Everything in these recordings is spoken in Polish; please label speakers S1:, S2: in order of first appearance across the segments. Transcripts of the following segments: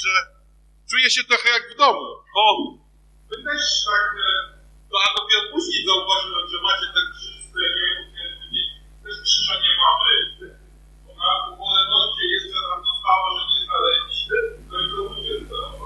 S1: że czuję się trochę jak w domu, bo wy też tak, a dopiero później zauważyłem, że macie ten krzyż z też krzyża nie mamy, bo na uboleności jeszcze nam zostało, że nie znaleźliście, to i to mówię,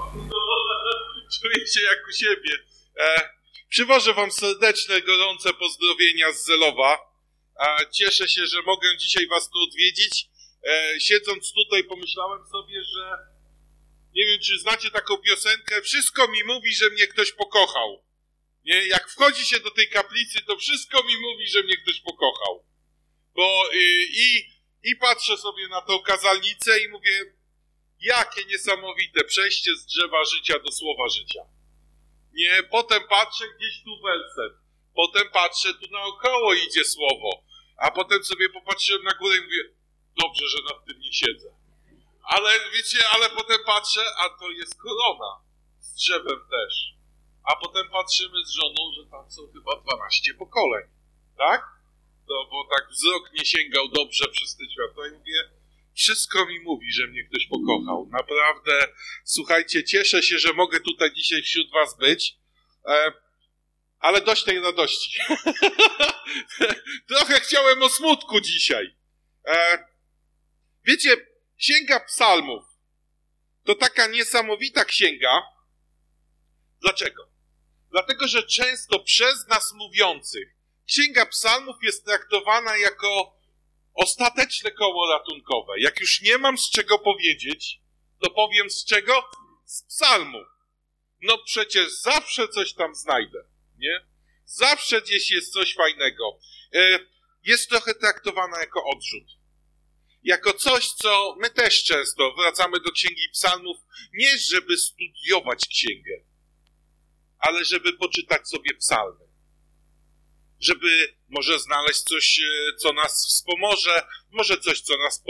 S1: czuję się jak u siebie. Przywożę wam serdeczne, gorące pozdrowienia z Zelowa. Cieszę się, że mogę dzisiaj was tu odwiedzić. Siedząc tutaj pomyślałem sobie, że nie wiem, czy znacie taką piosenkę, wszystko mi mówi, że mnie ktoś pokochał. Nie? Jak wchodzi się do tej kaplicy, to wszystko mi mówi, że mnie ktoś pokochał. Bo i patrzę sobie na tą kazalnicę i mówię, jakie niesamowite przejście z drzewa życia do słowa życia. Nie, potem patrzę gdzieś tu werset, potem patrzę tu naokoło idzie słowo, a potem sobie popatrzyłem na górę i mówię, dobrze, że nad tym nie siedzę. Ale wiecie, ale potem patrzę, a to jest korona, z drzewem też. A potem patrzymy z żoną, że tam są chyba 12 pokoleń, tak? No bo tak wzrok nie sięgał dobrze przez te światła i mówię, wszystko mi mówi, że mnie ktoś pokochał. Naprawdę, słuchajcie, cieszę się, że mogę tutaj dzisiaj wśród was być, ale dość tej radości. Trochę chciałem o smutku dzisiaj. Wiecie, Księga Psalmów to taka niesamowita księga. Dlaczego? Dlatego, że często przez nas mówiących Księga Psalmów jest traktowana jako ostateczne koło ratunkowe. Jak już nie mam z czego powiedzieć, to powiem z czego? Z psalmu. No przecież zawsze coś tam znajdę, nie? Zawsze gdzieś jest coś fajnego. Jest trochę traktowana jako odrzut. Jako coś, co my też często wracamy do Księgi Psalmów, nie żeby studiować księgę, ale żeby poczytać sobie psalmy. Żeby może znaleźć coś, co nas wspomoże, może coś, co nas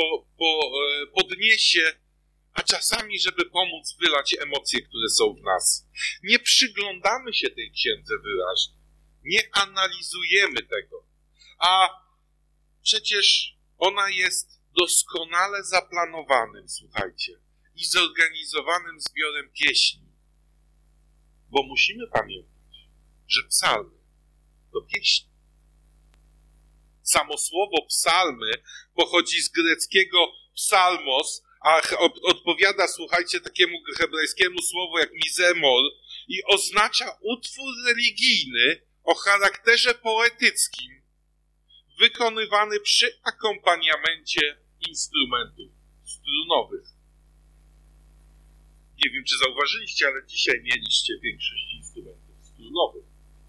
S1: podniesie, a czasami, żeby pomóc wylać emocje, które są w nas. Nie przyglądamy się tej księdze wyraźnie, nie analizujemy tego, a przecież ona jest doskonale zaplanowanym, słuchajcie, i zorganizowanym zbiorem pieśni, bo musimy pamiętać, że psalmy to pieśni. Samo słowo psalmy pochodzi z greckiego psalmos, a odpowiada, słuchajcie, takiemu hebrajskiemu słowu jak mizemol i oznacza utwór religijny o charakterze poetyckim, wykonywany przy akompaniamencie instrumentów strunowych. Nie wiem, czy zauważyliście, ale dzisiaj mieliście większość instrumentów strunowych.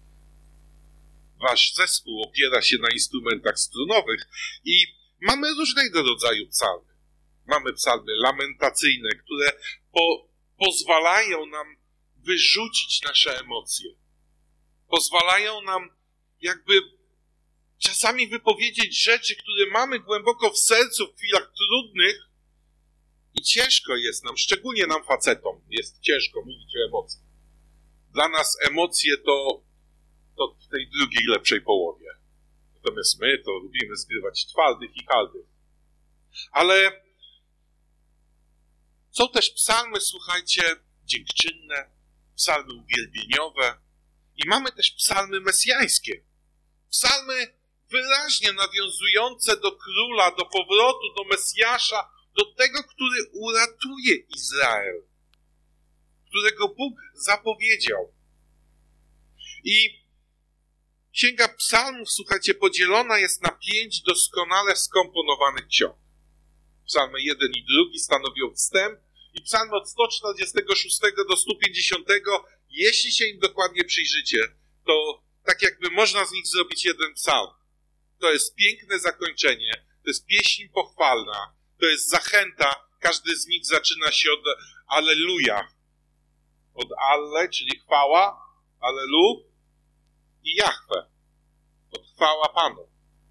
S1: Wasz zespół opiera się na instrumentach strunowych i mamy różnego rodzaju psalmy. Mamy psalmy lamentacyjne, które pozwalają nam wyrzucić nasze emocje. Pozwalają nam jakby czasami wypowiedzieć rzeczy, które mamy głęboko w sercu w chwilach trudnych i ciężko jest nam, szczególnie nam facetom, jest ciężko mówić o emocjach. Dla nas emocje to w tej drugiej, lepszej połowie. Natomiast my to lubimy zgrywać twardych i kaldych. Ale są też psalmy, słuchajcie, dziękczynne, psalmy uwielbieniowe i mamy też psalmy mesjańskie. Psalmy wyraźnie nawiązujące do króla, do powrotu, do Mesjasza, do tego, który uratuje Izrael, którego Bóg zapowiedział. I Księga Psalmów, słuchajcie, podzielona jest na 5 doskonale skomponowanych ksiąg. Psalmy 1 i 2 stanowią wstęp i psalmy od 146 do 150, jeśli się im dokładnie przyjrzycie, to tak jakby można z nich zrobić jeden psalm. To jest piękne zakończenie, to jest pieśń pochwalna, to jest zachęta, każdy z nich zaczyna się od Alleluja. Od Alle, czyli chwała, Allelu i Jahwe. Od chwała Panu.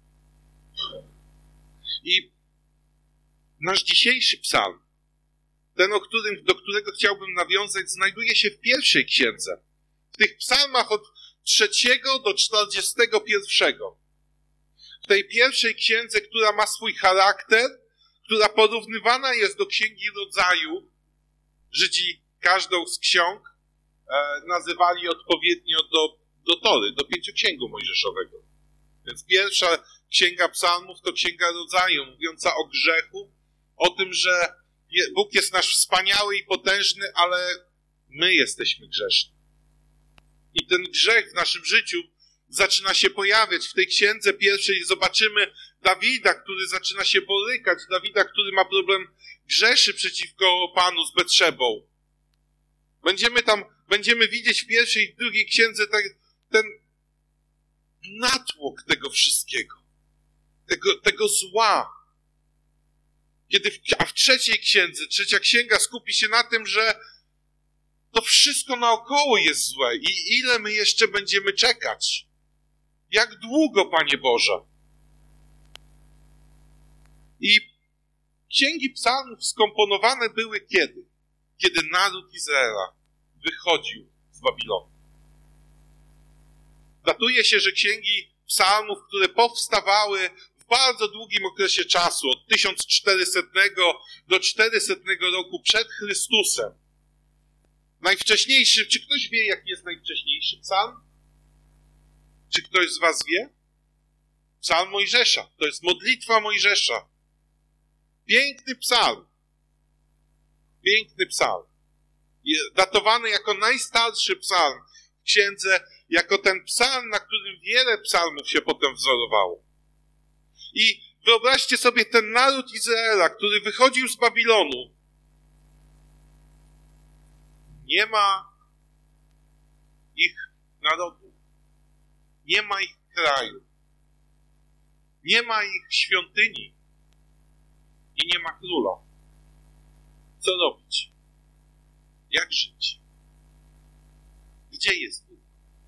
S1: I nasz dzisiejszy psalm, ten, do którego chciałbym nawiązać, znajduje się w pierwszej księdze. W tych psalmach od 3 do 41. W tej pierwszej księdze, która ma swój charakter, która porównywana jest do Księgi Rodzaju, Żydzi każdą z ksiąg nazywali odpowiednio do Tory, do Pięcioksięgu Mojżeszowego. Więc pierwsza księga psalmów to księga rodzaju, mówiąca o grzechu, o tym, że Bóg jest nasz wspaniały i potężny, ale my jesteśmy grzeszni. I ten grzech w naszym życiu zaczyna się pojawiać. W tej księdze pierwszej zobaczymy Dawida, który zaczyna się borykać. Dawida, który ma problem, grzeszy przeciwko Panu z Betszebą. Będziemy widzieć w pierwszej i drugiej księdze ten natłok tego wszystkiego. Tego zła. A w trzeciej księdze, trzecia księga skupi się na tym, że to wszystko naokoło jest złe i ile my jeszcze będziemy czekać? Jak długo, Panie Boże? I księgi psalmów skomponowane były kiedy? Kiedy naród Izraela wychodził z Babilonu. Datuje się, że księgi psalmów, które powstawały w bardzo długim okresie czasu, od 1400 do 400 roku przed Chrystusem. Najwcześniejszy, czy ktoś wie, jaki jest najwcześniejszy psalm? Czy ktoś z was wie? Psalm Mojżesza. To jest modlitwa Mojżesza. Piękny psalm. Piękny psalm. Datowany jako najstarszy psalm w księdze, jako ten psalm, na którym wiele psalmów się potem wzorowało. I wyobraźcie sobie ten naród Izraela, który wychodził z Babilonu. Nie ma ich narodu. Nie ma ich kraju. Nie ma ich świątyni. I nie ma króla. Co robić? Jak żyć? Gdzie jest Bóg?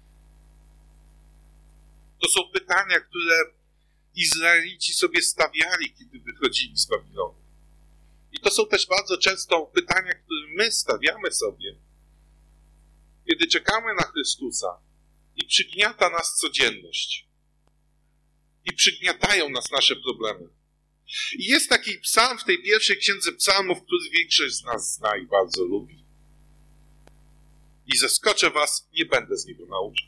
S1: To są pytania, które Izraelici sobie stawiali, kiedy wychodzili z Babilonu. I to są też bardzo często pytania, które my stawiamy sobie, kiedy czekamy na Chrystusa i przygniata nas codzienność. I przygniatają nas nasze problemy. I jest taki psalm w tej pierwszej księdze psalmów, który większość z nas zna i bardzo lubi. I zaskoczę was, nie będę z niego nauczał.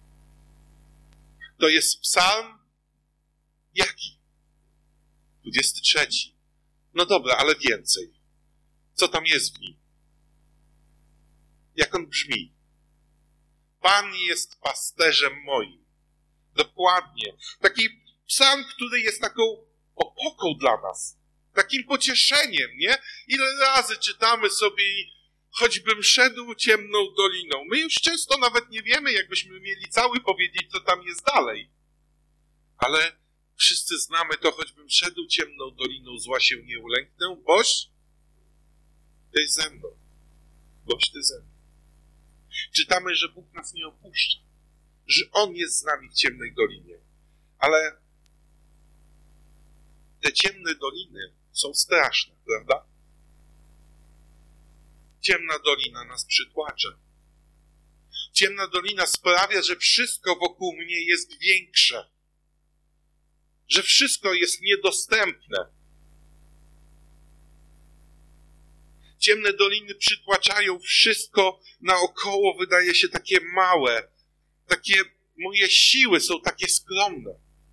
S1: To jest psalm jaki? 23. No dobra, ale więcej. Co tam jest w nim? Jak on brzmi? Pan jest pasterzem moim. Dokładnie. Taki psalm, który jest taką opoką dla nas. Takim pocieszeniem, nie? Ile razy czytamy sobie i choćbym szedł ciemną doliną. My już często nawet nie wiemy, jakbyśmy mieli cały powiedzieć, co tam jest dalej. Ale wszyscy znamy to, choćbym szedł ciemną doliną, zła się nie ulęknę, boś ty ze mną. Boś ty ze mną. Czytamy, że Bóg nas nie opuszcza. Że On jest z nami w ciemnej dolinie. Ale te ciemne doliny są straszne, prawda? Ciemna dolina nas przytłacza. Ciemna dolina sprawia, że wszystko wokół mnie jest większe. Że wszystko jest niedostępne. Ciemne doliny przytłaczają wszystko naokoło, wydaje się takie małe. Moje siły są takie skromne.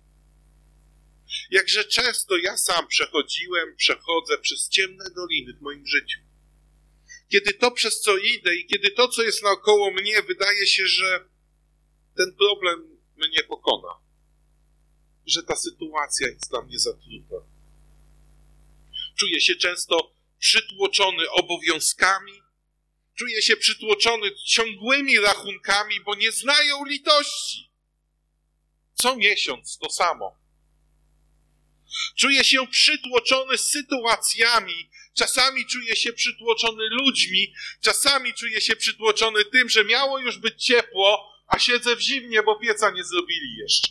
S1: Jakże często ja sam przechodzę przez ciemne doliny w moim życiu. Kiedy to, przez co idę i kiedy to, co jest naokoło mnie, wydaje się, że ten problem mnie pokona. Że ta sytuacja jest dla mnie za trudna. Czuję się często przytłoczony obowiązkami. Czuję się przytłoczony ciągłymi rachunkami, bo nie znają litości. Co miesiąc to samo. Czuję się przytłoczony sytuacjami. Czasami czuję się przytłoczony ludźmi. Czasami czuję się przytłoczony tym, że miało już być ciepło, a siedzę w zimnie, bo pieca nie zrobili jeszcze.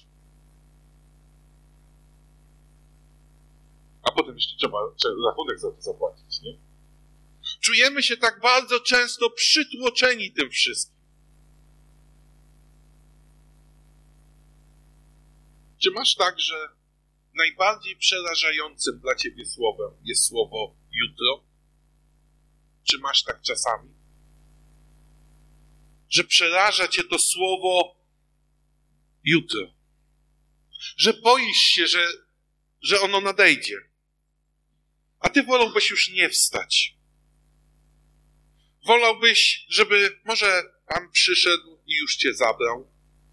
S1: A potem jeszcze trzeba rachunek za to zapłacić, nie? Czujemy się tak bardzo często przytłoczeni tym wszystkim. Czy masz tak, że najbardziej przerażającym dla ciebie słowem jest słowo jutro? Czy masz tak czasami? Że przeraża cię to słowo jutro. Że boisz się, że ono nadejdzie. A ty wolałbyś już nie wstać. Wolałbyś, żeby może Pan przyszedł i już cię zabrał.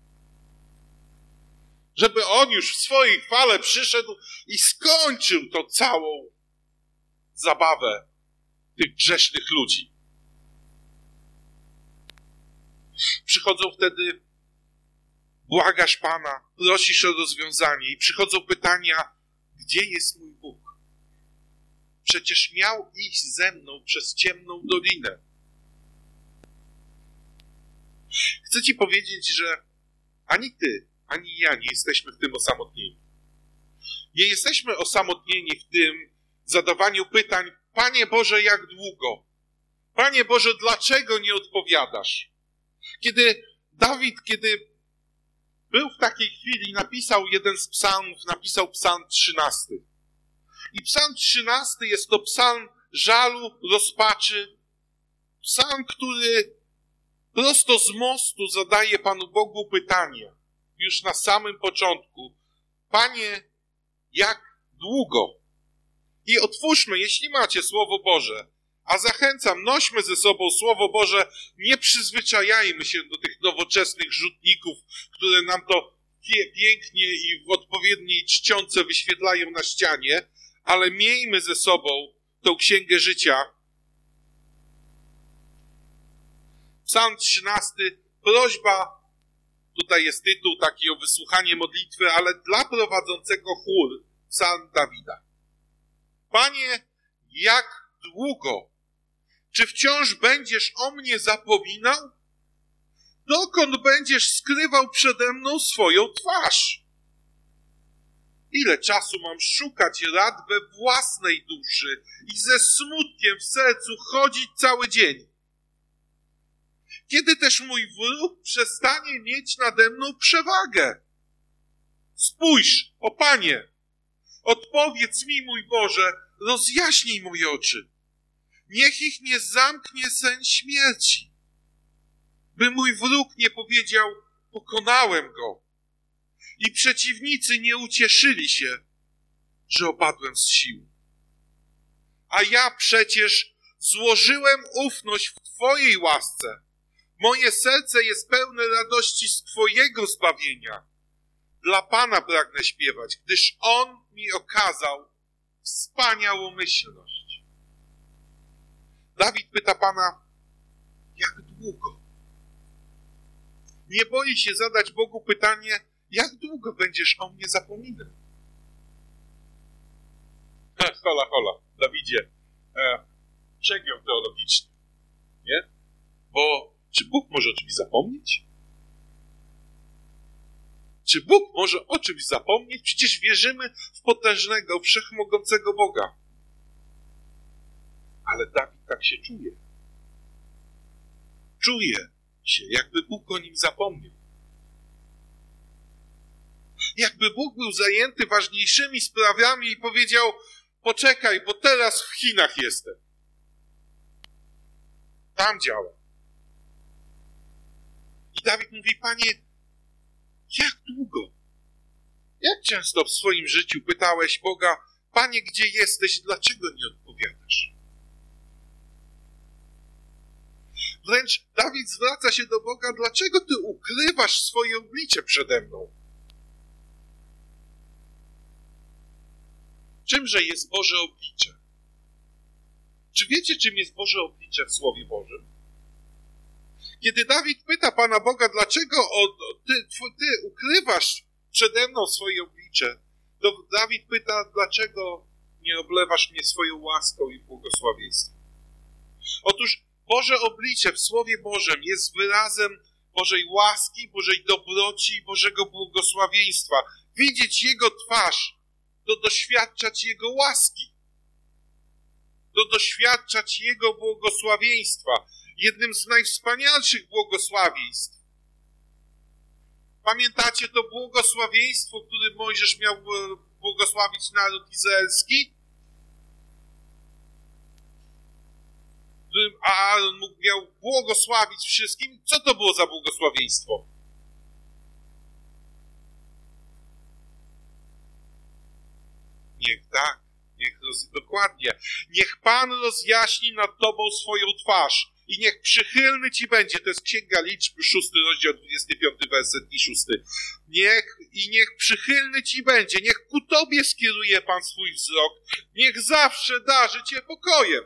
S1: Żeby On już w swojej chwale przyszedł i skończył tą całą zabawę tych grzesznych ludzi. Przychodzą wtedy, błagasz Pana, prosisz o rozwiązanie i przychodzą pytania, gdzie jest mój Bóg? Przecież miał iść ze mną przez ciemną dolinę. Chcę ci powiedzieć, że ani ty, ani ja nie jesteśmy w tym osamotnieni. Nie jesteśmy osamotnieni w tym zadawaniu pytań, Panie Boże, jak długo? Panie Boże, dlaczego nie odpowiadasz? Kiedy Dawid, był w takiej chwili, napisał jeden z psalmów, napisał psalm 13. I psalm 13 jest to psalm żalu, rozpaczy. Psalm, który prosto z mostu zadaje Panu Bogu pytanie. Już na samym początku. Panie, jak długo? I otwórzmy, jeśli macie Słowo Boże, a zachęcam, nośmy ze sobą Słowo Boże, nie przyzwyczajajmy się do tych nowoczesnych rzutników, które nam to pięknie i w odpowiedniej czcionce wyświetlają na ścianie, ale miejmy ze sobą tą Księgę Życia. Psalm 13, prośba, tutaj jest tytuł taki o wysłuchanie modlitwy, ale dla prowadzącego chór, psalm Dawida. Panie, jak długo? Czy wciąż będziesz o mnie zapominał? Dokąd będziesz skrywał przede mną swoją twarz? Ile czasu mam szukać rad we własnej duszy i ze smutkiem w sercu chodzić cały dzień? Kiedy też mój wróg przestanie mieć nade mną przewagę? Spójrz, o Panie, odpowiedz mi, mój Boże, rozjaśnij moje oczy. Niech ich nie zamknie sen śmierci, by mój wróg nie powiedział, pokonałem go. I przeciwnicy nie ucieszyli się, że opadłem z sił. A ja przecież złożyłem ufność w Twojej łasce. Moje serce jest pełne radości z Twojego zbawienia. Dla Pana pragnę śpiewać, gdyż On mi okazał wspaniałomyślność. Dawid pyta Pana, jak długo? Nie boi się zadać Bogu pytanie, jak długo będziesz o mnie zapominał? Hola, Dawidzie, przegiął teologiczny, nie? Bo czy Bóg może o czymś zapomnieć? Czy Bóg może o czymś zapomnieć? Przecież wierzymy w potężnego, wszechmogącego Boga. Ale Dawid tak się czuje. Czuje się, jakby Bóg o nim zapomniał. Jakby Bóg był zajęty ważniejszymi sprawami i powiedział, poczekaj, bo teraz w Chinach jestem. Tam działa. I Dawid mówi, Panie, jak długo? Jak często w swoim życiu pytałeś Boga, Panie, gdzie jesteś, dlaczego nie odpowiadasz? Wręcz Dawid zwraca się do Boga, dlaczego Ty ukrywasz swoje oblicze przede mną? Czymże jest Boże oblicze? Czy wiecie, czym jest Boże oblicze w Słowie Bożym? Kiedy Dawid pyta Pana Boga, dlaczego ty ukrywasz przede mną swoje oblicze, to Dawid pyta, dlaczego nie oblewasz mnie swoją łaską i błogosławieństwem. Otóż Boże oblicze w Słowie Bożym jest wyrazem Bożej łaski, Bożej dobroci i Bożego błogosławieństwa. Widzieć Jego twarz, to doświadczać Jego łaski, to doświadczać Jego błogosławieństwa. Jednym z najwspanialszych błogosławieństw. Pamiętacie to błogosławieństwo, które Mojżesz miał błogosławić naród izraelski? którym Aaron miał błogosławić wszystkim. Co to było za błogosławieństwo? Dokładnie. Niech Pan rozjaśni nad tobą swoją twarz i niech przychylny ci będzie. To jest Księga Liczb, 6 rozdział, 25 werset i 6. Niech przychylny ci będzie. Niech ku tobie skieruje Pan swój wzrok. Niech zawsze darzy cię pokojem.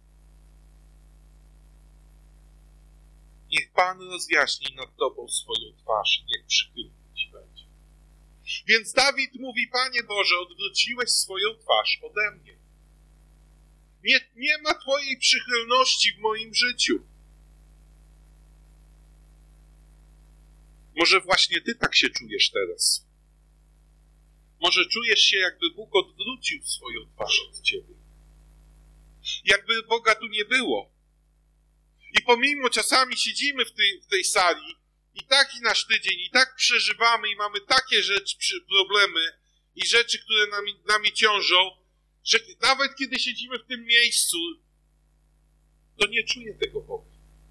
S1: Niech Pan rozjaśni nad tobą swoją twarz i niech przychylny ci będzie. Więc Dawid mówi: Panie Boże, odwróciłeś swoją twarz ode mnie. Nie ma Twojej przychylności w moim życiu. Może właśnie Ty tak się czujesz teraz. Może czujesz się, jakby Bóg odwrócił swoją twarz od Ciebie. Jakby Boga tu nie było. I pomimo czasami siedzimy w tej sali i taki nasz tydzień, i tak przeżywamy i mamy takie problemy i rzeczy, które nami ciążą, że nawet kiedy siedzimy w tym miejscu, to nie czuję tego Boga.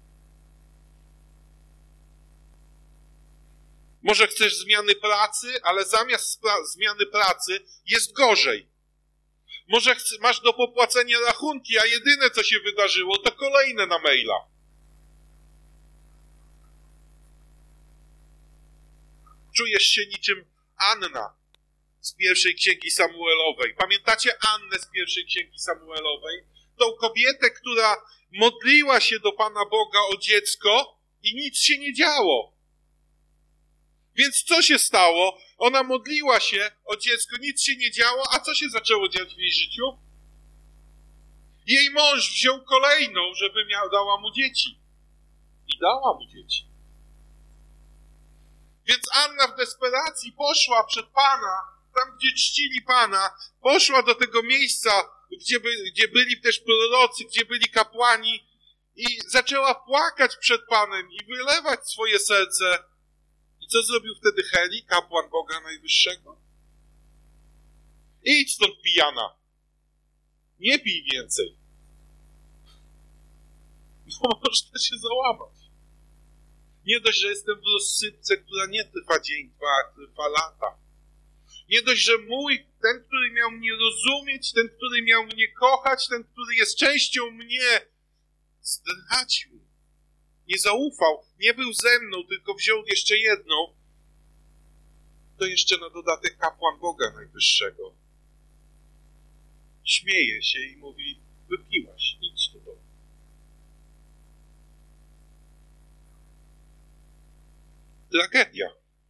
S1: Może chcesz zmiany pracy, ale zamiast zmiany pracy jest gorzej. Może masz do popłacenia rachunki, a jedyne co się wydarzyło to kolejne na maila. Czujesz się niczym Anna z pierwszej Księgi Samuelowej. Pamiętacie Annę z pierwszej Księgi Samuelowej? Tą kobietę, która modliła się do Pana Boga o dziecko i nic się nie działo. Więc co się stało? Ona modliła się o dziecko, nic się nie działo, a co się zaczęło dziać w jej życiu? Jej mąż wziął kolejną, żeby dała mu dzieci. I dała mu dzieci. Więc Anna w desperacji poszła przed Pana, tam gdzie czcili Pana, poszła do tego miejsca, gdzie byli też prorocy, gdzie byli kapłani i zaczęła płakać przed Panem i wylewać swoje serce. I co zrobił wtedy Heli, kapłan Boga Najwyższego? Idź stąd, pijana. Nie pij więcej. Bo można się załamać. Nie dość, że jestem w rozsypce, która nie trwa dzień, dwa, trwa lata. Nie dość, że ten, który miał mnie rozumieć, ten, który miał mnie kochać, ten, który jest częścią mnie, zdradził. Nie zaufał, nie był ze mną, tylko wziął jeszcze jedną. To jeszcze na dodatek kapłan Boga Najwyższego. Śmieje się i mówi: wypiłaś, idź do domu. Tragedia.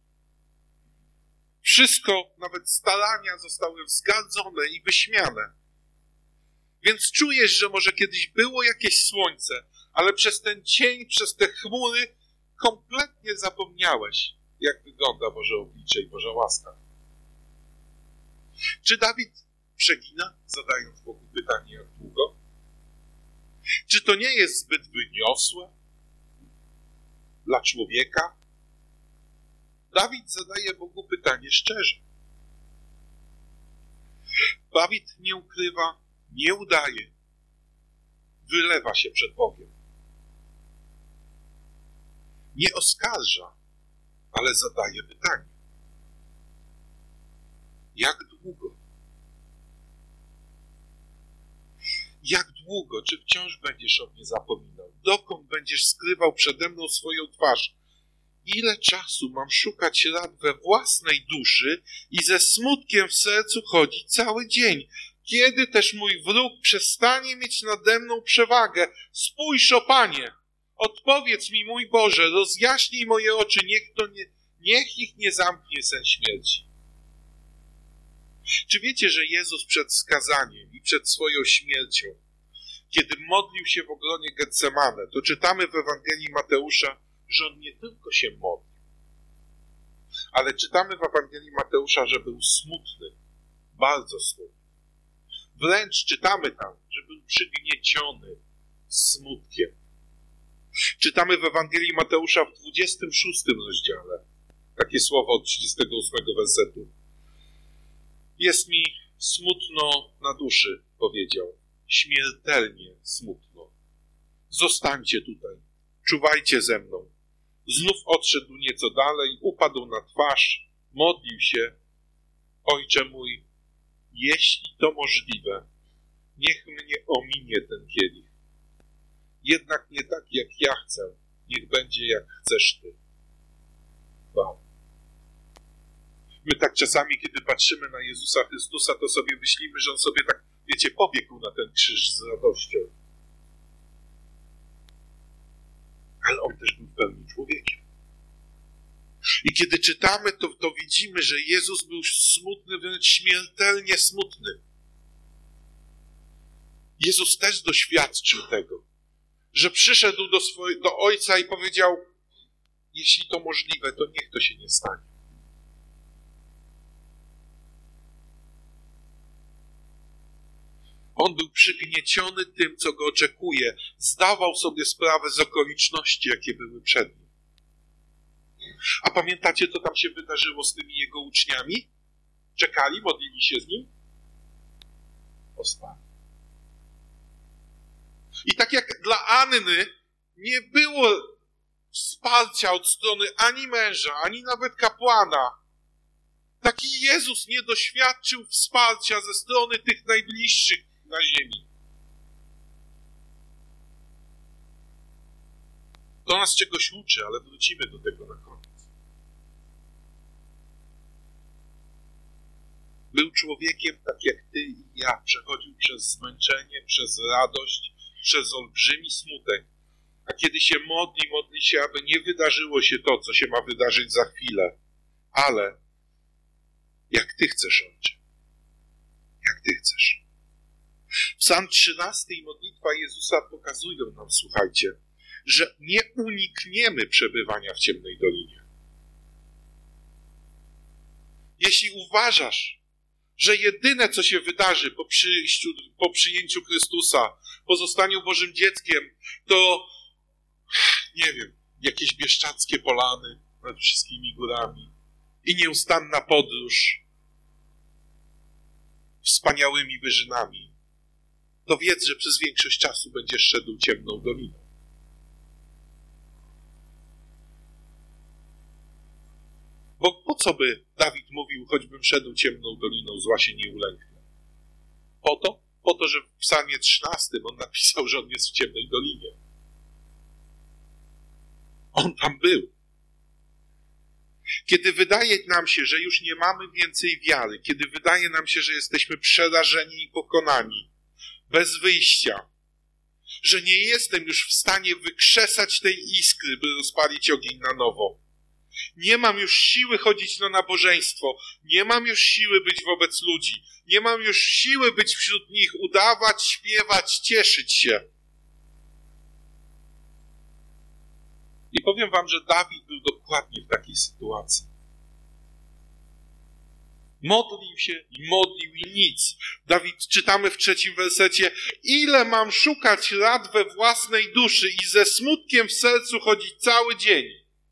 S1: Wszystko, nawet starania zostały wzgardzone i wyśmiane. Więc czujesz, że może kiedyś było jakieś słońce, ale przez ten cień, przez te chmury kompletnie zapomniałeś, jak wygląda Boże oblicze i Boża łaska. Czy Dawid przegina, zadając Bogu pytanie, jak długo? Czy to nie jest zbyt wyniosłe dla człowieka? Dawid zadaje Bogu pytanie szczerze. Dawid nie ukrywa, nie udaje, wylewa się przed Bogiem. Nie oskarża, ale zadaje pytanie. Jak długo? Jak długo? Czy wciąż będziesz o mnie zapominał? Dokąd będziesz skrywał przede mną swoją twarz? Ile czasu mam szukać rad we własnej duszy i ze smutkiem w sercu chodzić cały dzień? Kiedy też mój wróg przestanie mieć nade mną przewagę? Spójrz, o Panie! Odpowiedz mi, mój Boże, rozjaśnij moje oczy, niech ich nie zamknie sen śmierci. Czy wiecie, że Jezus przed skazaniem i przed swoją śmiercią, kiedy modlił się w ogronie Getsemane, to czytamy w Ewangelii Mateusza, że On nie tylko się modlił, ale czytamy w Ewangelii Mateusza, że był smutny, bardzo smutny. Wręcz czytamy tam, że był przygnieciony smutkiem. Czytamy w Ewangelii Mateusza w 26 rozdziale takie słowa od 38 wersetu. Jest mi smutno na duszy, powiedział, śmiertelnie smutno. zostańcie tutaj, czuwajcie ze mną. Znów odszedł nieco dalej, upadł na twarz, modlił się. Ojcze mój, jeśli to możliwe, niech mnie ominie ten kielich. Jednak nie tak, jak ja chcę, niech będzie, jak chcesz Ty. Wow. My tak czasami, kiedy patrzymy na Jezusa Chrystusa, to sobie myślimy, że On sobie tak, wiecie, pobiegł na ten krzyż z radością. Ale On też był w pełni człowiekiem. I kiedy czytamy, to widzimy, że Jezus był smutny, wręcz śmiertelnie smutny. Jezus też doświadczył tego, że przyszedł do Ojca i powiedział: jeśli to możliwe, to niech to się nie stanie. On był przygnieciony tym, co go oczekuje. Zdawał sobie sprawę z okoliczności, jakie były przed nim. A pamiętacie, co tam się wydarzyło z tymi jego uczniami? Czekali, modlili się z nim? Ospali. I tak jak dla Anny nie było wsparcia od strony ani męża, ani nawet kapłana, tak i Jezus nie doświadczył wsparcia ze strony tych najbliższych na ziemi. To nas czegoś uczy, ale wrócimy do tego na koniec. Był człowiekiem tak jak ty i ja. Przechodził przez zmęczenie, przez radość, przez olbrzymi smutek. A kiedy się modli się, aby nie wydarzyło się to, co się ma wydarzyć za chwilę. Ale jak Ty chcesz, Ojcze. Jak Ty chcesz. Psalm 13 i modlitwa Jezusa pokazują nam, słuchajcie, że nie unikniemy przebywania w ciemnej dolinie. Jeśli uważasz, że jedyne, co się wydarzy po przyjęciu Chrystusa, po zostaniu Bożym dzieckiem, to, nie wiem, jakieś bieszczackie polany nad wszystkimi górami i nieustanna podróż wspaniałymi wyżynami, to wiedz, że przez większość czasu będziesz szedł ciemną doliną. Bo po co by Dawid mówił, choćbym szedł ciemną doliną, zła się nie ulęknę? Po to, że w psalmie 13 on napisał, że on jest w ciemnej dolinie. On tam był. Kiedy wydaje nam się, że już nie mamy więcej wiary, kiedy wydaje nam się, że jesteśmy przerażeni i pokonani, bez wyjścia, że nie jestem już w stanie wykrzesać tej iskry, by rozpalić ogień na nowo. Nie mam już siły chodzić na nabożeństwo, nie mam już siły być wobec ludzi, nie mam już siły być wśród nich, udawać, śpiewać, cieszyć się. I powiem wam, że Dawid był dokładnie w takiej sytuacji. Modlił się i modlił i nic. Dawid, czytamy w 3 wersecie: ile mam szukać rad we własnej duszy i ze smutkiem w sercu chodzić cały dzień.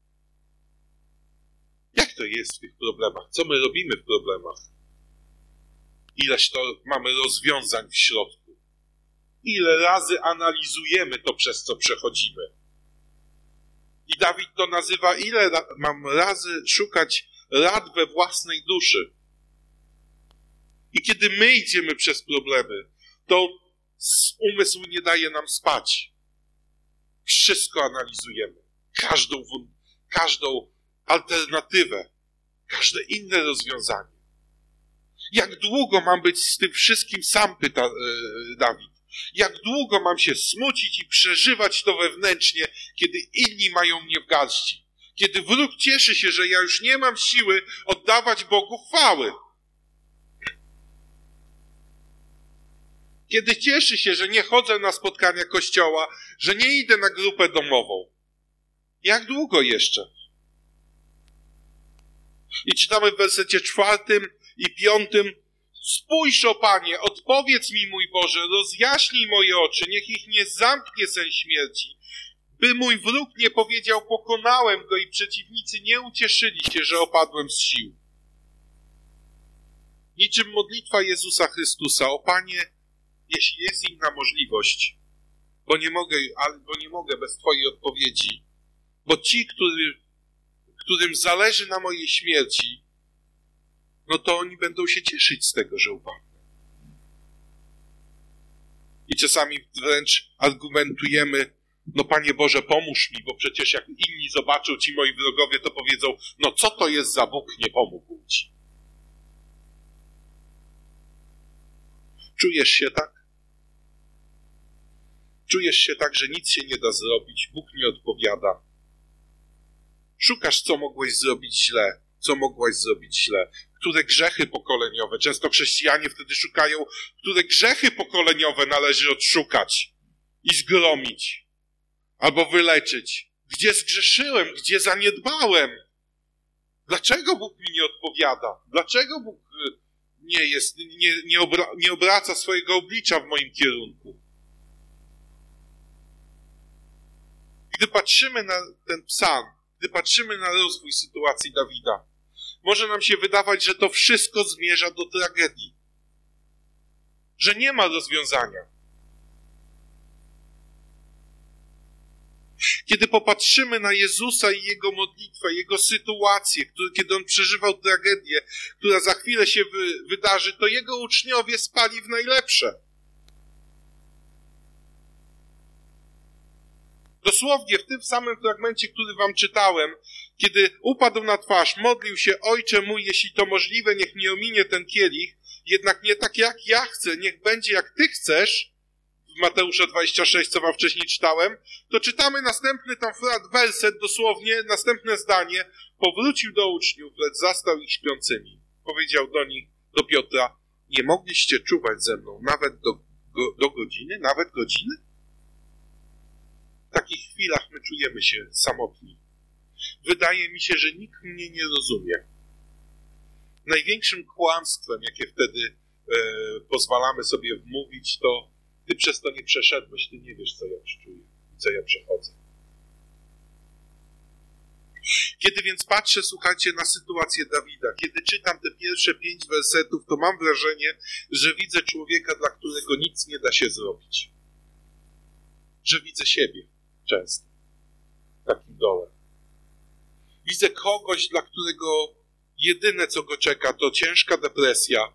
S1: Jak to jest w tych problemach? Co my robimy w problemach? Ileż to mamy rozwiązań w środku? Ile razy analizujemy to, przez co przechodzimy? I Dawid to nazywa: ile mam razy szukać rad we własnej duszy. I kiedy my idziemy przez problemy, to umysł nie daje nam spać. Wszystko analizujemy. Każdą alternatywę, każde inne rozwiązanie. Jak długo mam być z tym wszystkim sam, pyta Dawid. Jak długo mam się smucić i przeżywać to wewnętrznie, kiedy inni mają mnie w garści? Kiedy wróg cieszy się, że ja już nie mam siły oddawać Bogu chwały. Kiedy cieszy się, że nie chodzę na spotkania kościoła, że nie idę na grupę domową. Jak długo jeszcze? I czytamy w wersecie 4 i 5: spójrz, o Panie, odpowiedz mi, mój Boże, rozjaśnij moje oczy, niech ich nie zamknie sen śmierci, by mój wróg nie powiedział: pokonałem go, i przeciwnicy nie ucieszyli się, że opadłem z sił. Niczym modlitwa Jezusa Chrystusa: o Panie, jeśli jest inna możliwość, bo nie mogę bez Twojej odpowiedzi, bo ci, którym zależy na mojej śmierci, no to oni będą się cieszyć z tego, że upadnę. I czasami wręcz argumentujemy, no Panie Boże, pomóż mi, bo przecież jak inni zobaczą, ci moi wrogowie, to powiedzą, no co to jest za Bóg, nie pomógł Ci. Czujesz się tak? Czujesz się tak, że nic się nie da zrobić, Bóg nie odpowiada. Szukasz, co mogłeś zrobić źle, co mogłaś zrobić źle. Które grzechy pokoleniowe, często chrześcijanie wtedy szukają, które grzechy pokoleniowe należy odszukać i zgromić, albo wyleczyć. Gdzie zgrzeszyłem, gdzie zaniedbałem? Dlaczego Bóg mi nie odpowiada? Dlaczego Bóg nie obraca swojego oblicza w moim kierunku? Gdy patrzymy na ten psalm, gdy patrzymy na rozwój sytuacji Dawida, może nam się wydawać, że to wszystko zmierza do tragedii. Że nie ma rozwiązania. Kiedy popatrzymy na Jezusa i Jego modlitwę, Jego sytuację, kiedy On przeżywał tragedię, która za chwilę się wydarzy, to Jego uczniowie spali w najlepsze. Dosłownie w tym samym fragmencie, który wam czytałem, kiedy upadł na twarz, modlił się, Ojcze mój, jeśli to możliwe, niech mnie ominie ten kielich, jednak nie tak jak ja chcę, niech będzie jak Ty chcesz, w Mateusza 26, co wam wcześniej czytałem, to czytamy następny tam werset, dosłownie, następne zdanie, powrócił do uczniów, lecz zastał ich śpiącymi. Powiedział do Piotra, nie mogliście czuwać ze mną nawet do godziny, nawet godziny? W takich chwilach my czujemy się samotni. Wydaje mi się, że nikt mnie nie rozumie. Największym kłamstwem, jakie wtedy pozwalamy sobie wmówić, to ty przez to nie przeszedłeś, ty nie wiesz, co ja czuję i co ja przechodzę. Kiedy więc patrzę, słuchajcie, na sytuację Dawida, kiedy czytam te pierwsze 5 wersetów, to mam wrażenie, że widzę człowieka, dla którego nic nie da się zrobić. Że widzę siebie często w takim dole. Widzę kogoś, dla którego jedyne, co go czeka, to ciężka depresja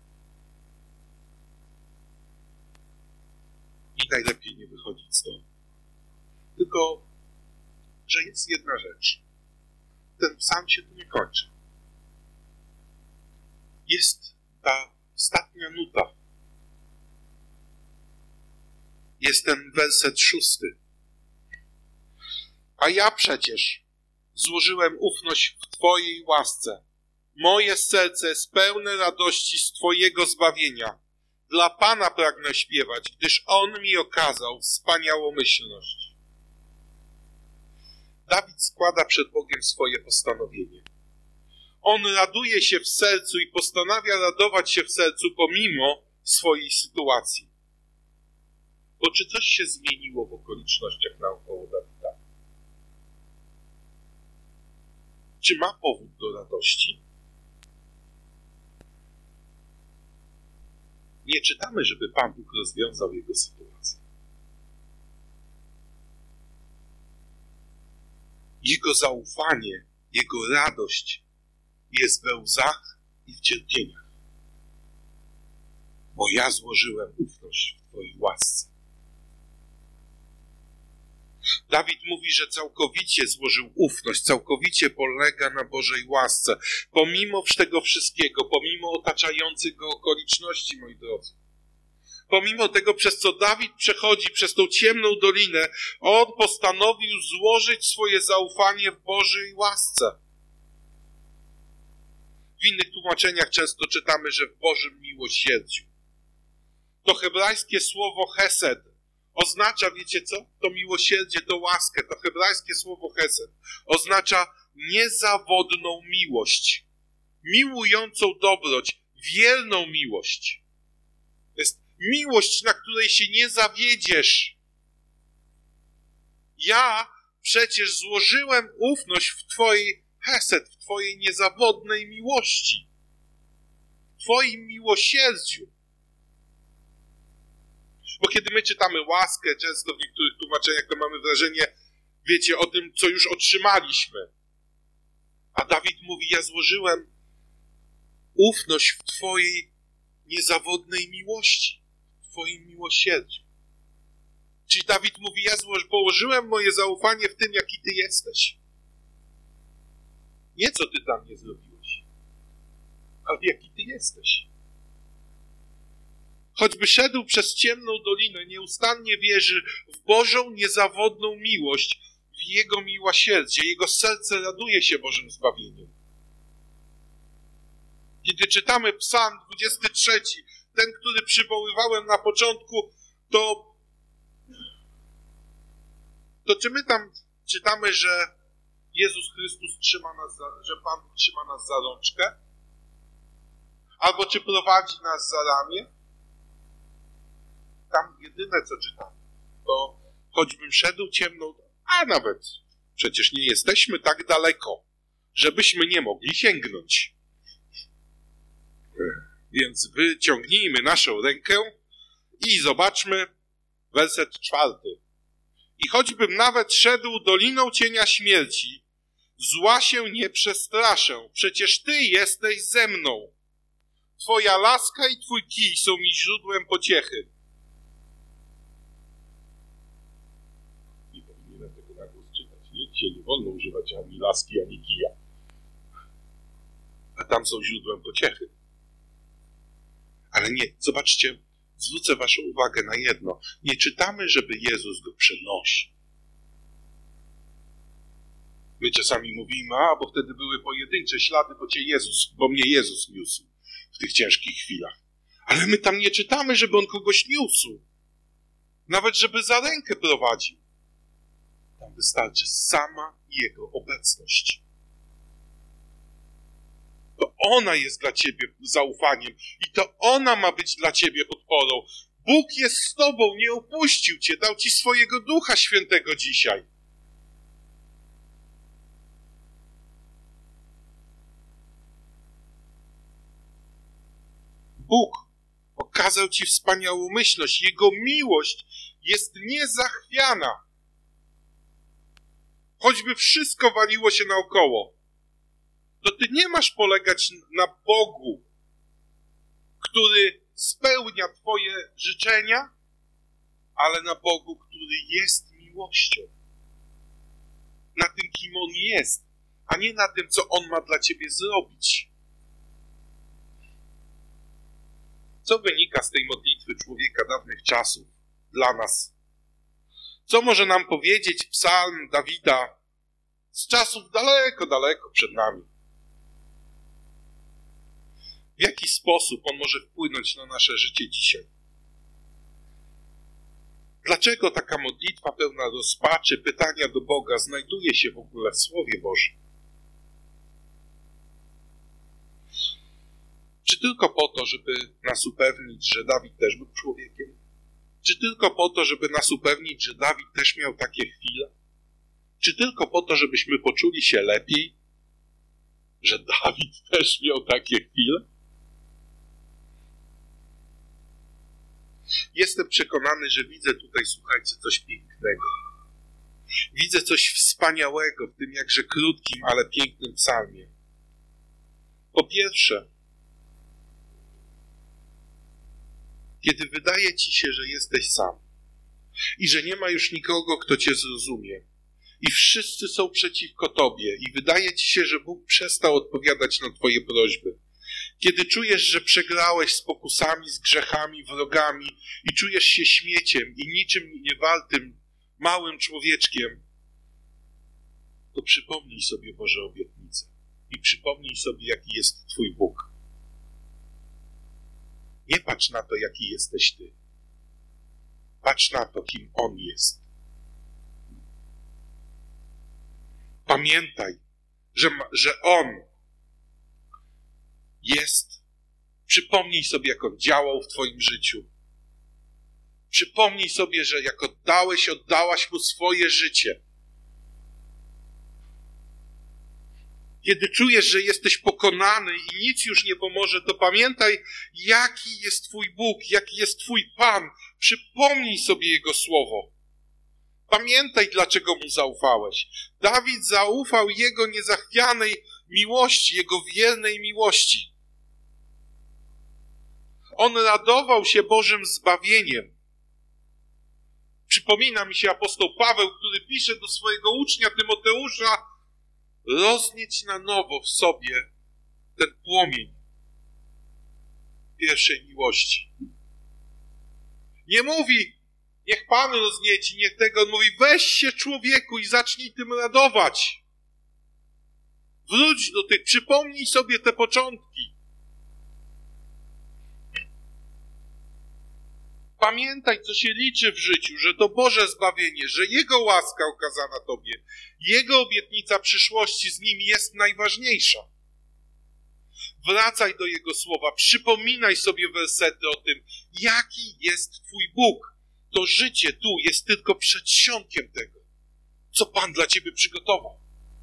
S1: i najlepiej nie wychodzić stąd. Tylko, że jest jedna rzecz. Ten psalm się tu nie kończy. Jest ta ostatnia nuta. Jest ten werset 6. A ja przecież złożyłem ufność w Twojej łasce. Moje serce jest pełne radości z Twojego zbawienia. Dla Pana pragnę śpiewać, gdyż On mi okazał wspaniałomyślność. Dawid składa przed Bogiem swoje postanowienie. On raduje się w sercu i postanawia radować się w sercu pomimo swojej sytuacji. Bo czy coś się zmieniło w okolicznościach naokoło Dawida? Czy ma powód do radości? Nie czytamy, żeby Pan Bóg rozwiązał jego sytuację. Jego zaufanie, jego radość jest we łzach i w cierpieniach. Bo ja złożyłem ufność w Twojej łasce. Dawid mówi, że całkowicie złożył ufność, całkowicie polega na Bożej łasce. Pomimo tego wszystkiego, pomimo otaczających go okoliczności, moi drodzy. Pomimo tego, przez co Dawid przechodzi, przez tą ciemną dolinę, on postanowił złożyć swoje zaufanie w Bożej łasce. W innych tłumaczeniach często czytamy, że w Bożym miłosierdziu. To hebrajskie słowo hesed oznacza, wiecie co? To miłosierdzie, to łaskę, to hebrajskie słowo hesed oznacza niezawodną miłość, miłującą dobroć, wierną miłość. To jest miłość, na której się nie zawiedziesz. Ja przecież złożyłem ufność w Twojej hesed, w Twojej niezawodnej miłości, w Twoim miłosierdziu. Bo kiedy my czytamy łaskę, często w niektórych tłumaczeniach to mamy wrażenie, wiecie, o tym, co już otrzymaliśmy. A Dawid mówi, ja złożyłem ufność w Twojej niezawodnej miłości, w Twoim miłosierdziu. Czyli Dawid mówi, ja położyłem moje zaufanie w tym, jaki Ty jesteś. Nie co Ty dla mnie zrobiłeś, ale jaki Ty jesteś. Choćby szedł przez ciemną dolinę, nieustannie wierzy w Bożą niezawodną miłość, w Jego miłosierdzie. Jego serce raduje się Bożym zbawieniem. Kiedy czytamy Psalm 23, ten, który przywoływałem na początku, to czy my tam czytamy, że Jezus Chrystus trzyma nas że Pan trzyma nas za rączkę? Albo czy prowadzi nas za ramię? Tam jedyne, co czytamy, to choćbym szedł ciemną, a nawet przecież nie jesteśmy tak daleko, żebyśmy nie mogli sięgnąć. Więc wyciągnijmy naszą rękę i zobaczmy werset 4. I choćbym nawet szedł doliną cienia śmierci, zła się nie przestraszę, przecież Ty jesteś ze mną. Twoja laska i Twój kij są mi źródłem pociechy. Nie powinienem tego na głos czytać. Dzisiaj nie wolno używać ani laski, ani kija. A tam są źródłem pociechy. Ale nie, zobaczcie, zwrócę waszą uwagę na jedno. Nie czytamy, żeby Jezus go przenosi. My czasami mówimy, bo wtedy były pojedyncze ślady, bo mnie Jezus niósł w tych ciężkich chwilach. Ale my tam nie czytamy, żeby on kogoś niósł. Nawet żeby za rękę prowadził. Tam wystarczy sama Jego obecność. To ona jest dla ciebie zaufaniem i to ona ma być dla ciebie podporą. Bóg jest z tobą, nie opuścił cię, dał ci swojego Ducha Świętego dzisiaj. Bóg okazał ci wspaniałą myślność. Jego miłość jest niezachwiana. Choćby wszystko waliło się naokoło, to ty nie masz polegać na Bogu, który spełnia twoje życzenia, ale na Bogu, który jest miłością. Na tym, kim On jest, a nie na tym, co On ma dla ciebie zrobić. Co wynika z tej modlitwy człowieka dawnych czasów dla nas? Co może nam powiedzieć psalm Dawida z czasów daleko, daleko przed nami? W jaki sposób on może wpłynąć na nasze życie dzisiaj? Dlaczego taka modlitwa pełna rozpaczy, pytania do Boga znajduje się w ogóle w Słowie Bożym? Czy tylko po to, żeby nas upewnić, że Dawid też był człowiekiem? Czy tylko po to, żeby nas upewnić, że Dawid też miał takie chwile? Czy tylko po to, żebyśmy poczuli się lepiej? Że Dawid też miał takie chwile? Jestem przekonany, że widzę tutaj, słuchajcie, coś pięknego. Widzę coś wspaniałego w tym jakże krótkim, ale pięknym psalmie. Po pierwsze, kiedy wydaje ci się, że jesteś sam i że nie ma już nikogo, kto cię zrozumie i wszyscy są przeciwko tobie i wydaje ci się, że Bóg przestał odpowiadać na twoje prośby, kiedy czujesz, że przegrałeś z pokusami, z grzechami, wrogami i czujesz się śmieciem i niczym niewartym, małym człowieczkiem, to przypomnij sobie Boże obietnice i przypomnij sobie, jaki jest twój Bóg. Nie patrz na to, jaki jesteś ty. Patrz na to, kim On jest. Pamiętaj, że On jest. Przypomnij sobie, jak On działał w twoim życiu. Przypomnij sobie, że jak oddałaś Mu swoje życie. Kiedy czujesz, że jesteś pokonany i nic już nie pomoże, to pamiętaj, jaki jest twój Bóg, jaki jest twój Pan. Przypomnij sobie Jego słowo. Pamiętaj, dlaczego Mu zaufałeś. Dawid zaufał Jego niezachwianej miłości, Jego wiernej miłości. On radował się Bożym zbawieniem. Przypomina mi się apostoł Paweł, który pisze do swojego ucznia Tymoteusza: roznieć na nowo w sobie ten płomień pierwszej miłości. Nie mówi, niech Pan roznieci, niech tego, on mówi, weź się człowieku i zacznij tym radować. Wróć do tych, przypomnij sobie te początki. Pamiętaj, co się liczy w życiu, że to Boże zbawienie, że Jego łaska okazana Tobie, Jego obietnica przyszłości z Nim jest najważniejsza. Wracaj do Jego słowa, przypominaj sobie wersety o tym, jaki jest Twój Bóg. To życie tu jest tylko przedsionkiem tego, co Pan dla Ciebie przygotował.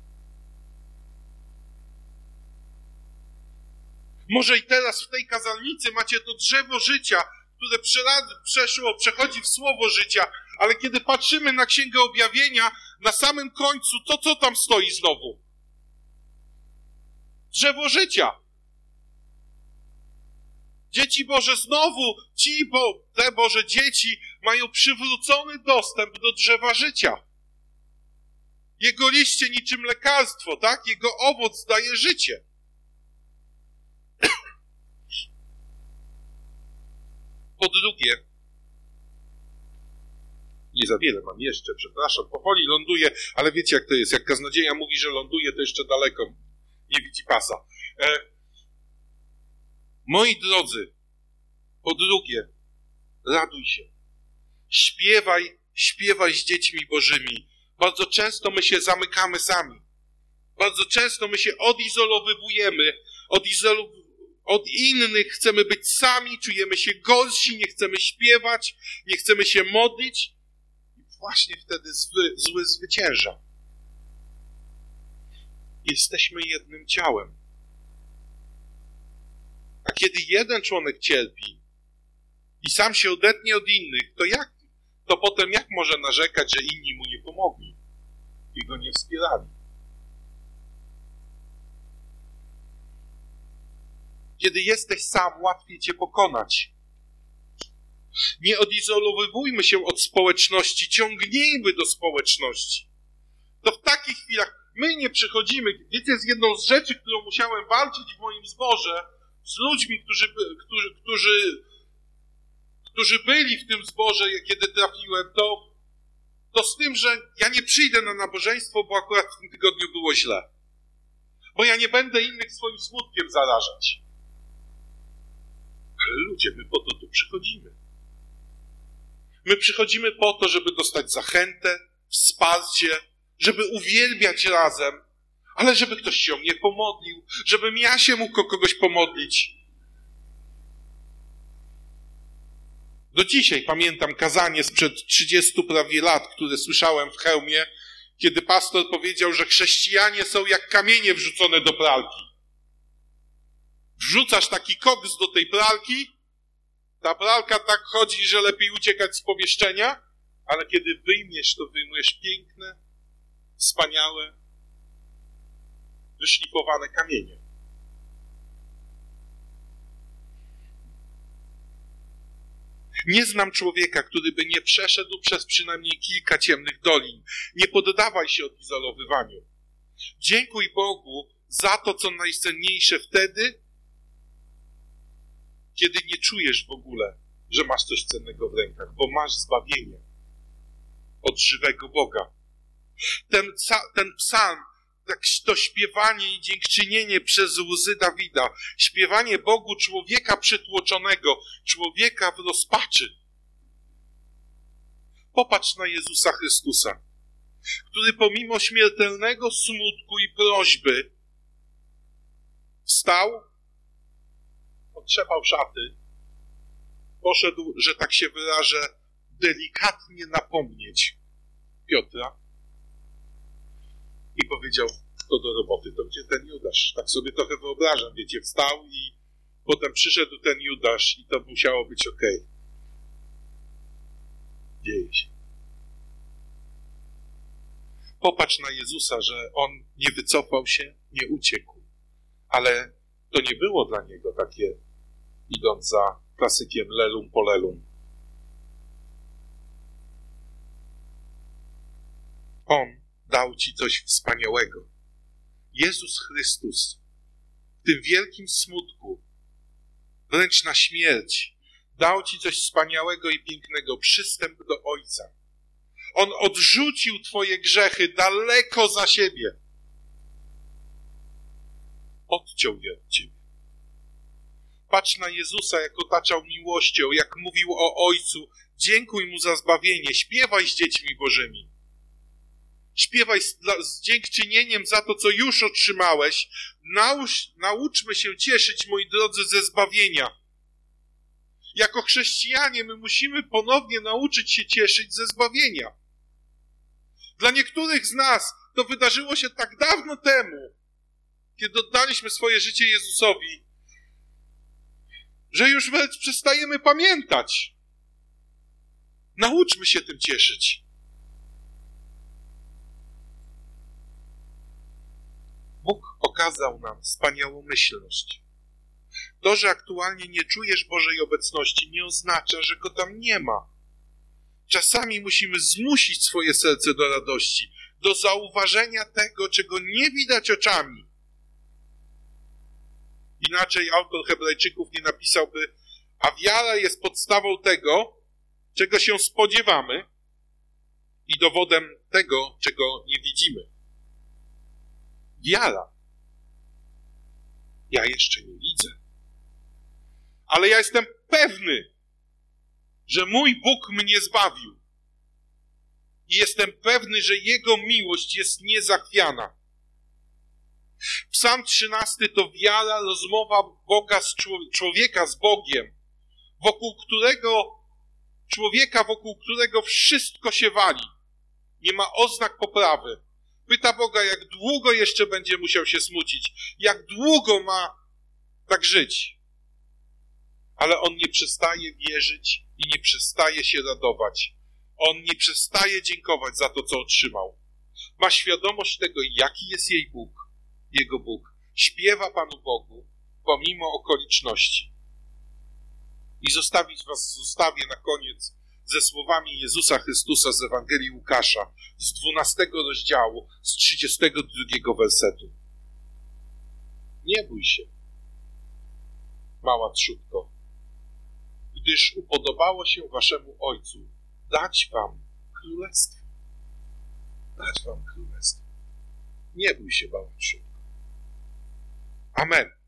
S1: Może i teraz w tej kazalnicy macie to drzewo życia, które przechodzi w słowo życia, ale kiedy patrzymy na Księgę Objawienia, na samym końcu, to co tam stoi znowu? Drzewo życia. Dzieci Boże znowu, te Boże dzieci mają przywrócony dostęp do drzewa życia. Jego liście niczym lekarstwo, tak? Jego owoc daje życie. Po drugie, nie za wiele mam jeszcze, przepraszam, powoli ląduję, ale wiecie jak to jest, jak kaznodzieja mówi, że ląduje, to jeszcze daleko nie widzi pasa. Moi drodzy, po drugie, raduj się. Śpiewaj z dziećmi Bożymi. Bardzo często my się zamykamy sami. Bardzo często my się odizolowujemy, od innych chcemy być sami, czujemy się gorsi, nie chcemy śpiewać, nie chcemy się modlić. I właśnie wtedy zły zwycięża. Jesteśmy jednym ciałem. A kiedy jeden członek cierpi i sam się odetnie od innych, to potem jak może narzekać, że inni mu nie pomogli i go nie wspierali? Kiedy jesteś sam, łatwiej cię pokonać. Nie odizolowujmy się od społeczności, ciągnijmy do społeczności. To w takich chwilach my nie przychodzimy. Wiecie, z jedną z rzeczy, którą musiałem walczyć w moim zborze, z ludźmi, którzy byli w tym zborze, kiedy trafiłem, to z tym, że ja nie przyjdę na nabożeństwo, bo akurat w tym tygodniu było źle. Bo ja nie będę innych swoim smutkiem zarażać. Ale ludzie, my po to tu przychodzimy. My przychodzimy po to, żeby dostać zachętę, wsparcie, żeby uwielbiać razem, ale żeby ktoś się o mnie pomodlił, żebym ja się mógł o kogoś pomodlić. Do dzisiaj pamiętam kazanie sprzed 30 prawie lat, które słyszałem w Chełmie, kiedy pastor powiedział, że chrześcijanie są jak kamienie wrzucone do pralki. Wrzucasz taki koks do tej pralki, ta pralka tak chodzi, że lepiej uciekać z pomieszczenia, ale kiedy wyjmiesz, to wyjmujesz piękne, wspaniałe, wyszlifowane kamienie. Nie znam człowieka, który by nie przeszedł przez przynajmniej kilka ciemnych dolin. Nie poddawaj się odizolowywaniu. Dziękuj Bogu za to, co najcenniejsze wtedy, kiedy nie czujesz w ogóle, że masz coś cennego w rękach, bo masz zbawienie od żywego Boga. Ten psalm, to śpiewanie i dziękczynienie przez łzy Dawida, śpiewanie Bogu człowieka przytłoczonego, człowieka w rozpaczy. Popatrz na Jezusa Chrystusa, który pomimo śmiertelnego smutku i prośby wstał, otrzepał szaty, poszedł, że tak się wyrażę, delikatnie napomnieć Piotra i powiedział, to do roboty, to gdzie ten Judasz? Tak sobie trochę wyobrażam, wiecie, wstał i potem przyszedł ten Judasz i to musiało być okej. dzieje się. Popatrz na Jezusa, że On nie wycofał się, nie uciekł. Ale to nie było dla Niego takie, idąc za klasykiem lelum polelum. On dał Ci coś wspaniałego. Jezus Chrystus w tym wielkim smutku, wręcz na śmierć, dał Ci coś wspaniałego i pięknego, przystęp do Ojca. On odrzucił Twoje grzechy daleko za siebie. Odciął je od Ciebie. Patrz na Jezusa, jak otaczał miłością, jak mówił o Ojcu. Dziękuj Mu za zbawienie. Śpiewaj z dziećmi Bożymi. Śpiewaj z dziękczynieniem za to, co już otrzymałeś. Nauczmy się cieszyć, moi drodzy, ze zbawienia. Jako chrześcijanie my musimy ponownie nauczyć się cieszyć ze zbawienia. Dla niektórych z nas to wydarzyło się tak dawno temu, kiedy oddaliśmy swoje życie Jezusowi, że już wręcz przestajemy pamiętać. Nauczmy się tym cieszyć. Bóg okazał nam wspaniałomyślność. To, że aktualnie nie czujesz Bożej obecności, nie oznacza, że Go tam nie ma. Czasami musimy zmusić swoje serce do radości, do zauważenia tego, czego nie widać oczami. Inaczej autor Hebrajczyków nie napisałby, a wiara jest podstawą tego, czego się spodziewamy i dowodem tego, czego nie widzimy. Wiara. Ja jeszcze nie widzę. Ale ja jestem pewny, że mój Bóg mnie zbawił. I jestem pewny, że Jego miłość jest niezachwiana. Psalm 13 to wiara, rozmowa Boga człowieka z Bogiem, wokół którego wszystko się wali. Nie ma oznak poprawy. Pyta Boga, jak długo jeszcze będzie musiał się smucić, jak długo ma tak żyć. Ale on nie przestaje wierzyć i nie przestaje się radować. On nie przestaje dziękować za to, co otrzymał. Ma świadomość tego, jaki jest jego Bóg. Śpiewa Panu Bogu, pomimo okoliczności. I zostawię na koniec ze słowami Jezusa Chrystusa z Ewangelii Łukasza, z 12 rozdziału, z 32 wersetu. Nie bój się, mała trzódko, gdyż upodobało się waszemu Ojcu dać wam królestwo. Dać wam królestwo. Nie bój się, mała trzódko. Amen.